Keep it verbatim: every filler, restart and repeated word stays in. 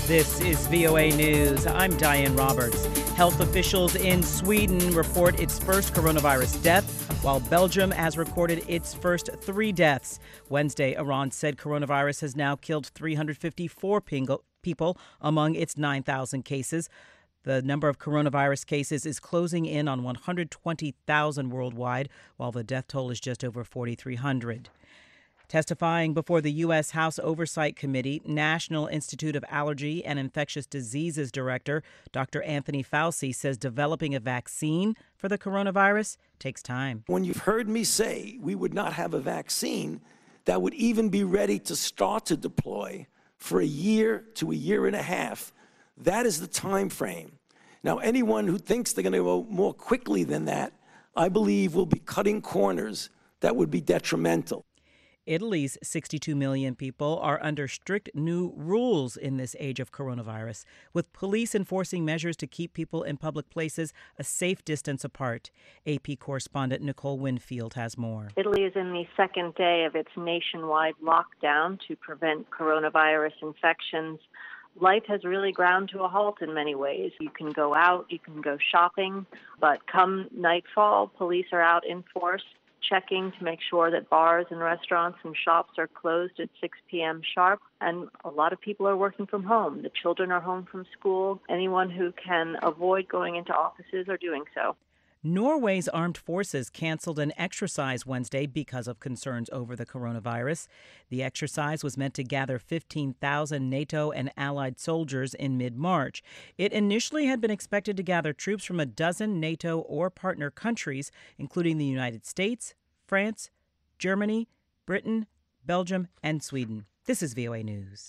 This is V O A News. I'm Diane Roberts. Health officials in Sweden report its first coronavirus death, while Belgium has recorded its first three deaths. Wednesday, Iran said coronavirus has now killed three hundred fifty-four people among its nine thousand cases. The number of coronavirus cases is closing in on one hundred twenty thousand worldwide, while the death toll is just over forty-three hundred. Testifying before the U S. House Oversight Committee, National Institute of Allergy and Infectious Diseases Director Doctor Anthony Fauci says developing a vaccine for the coronavirus takes time. When you've heard me say we would not have a vaccine that would even be ready to start to deploy for a year to a year and a half, that is the time frame. Now, anyone who thinks they're going to go more quickly than that, I believe will be cutting corners that would be detrimental. Italy's sixty-two million people are under strict new rules in this age of coronavirus, with police enforcing measures to keep people in public places a safe distance apart. A P correspondent Nicole Winfield has more. Italy is in the second day of its nationwide lockdown to prevent coronavirus infections. Life has really ground to a halt in many ways. You can go out, you can go shopping, but come nightfall, police are out in force, checking to make sure that bars and restaurants and shops are closed at six p.m. sharp. And a lot of people are working from home. The children are home from school. Anyone who can avoid going into offices are doing so. Norway's armed forces canceled an exercise Wednesday because of concerns over the coronavirus. The exercise was meant to gather fifteen thousand NATO and allied soldiers in mid-March. It initially had been expected to gather troops from a dozen NATO or partner countries, including the United States, France, Germany, Britain, Belgium, and Sweden. This is V O A News.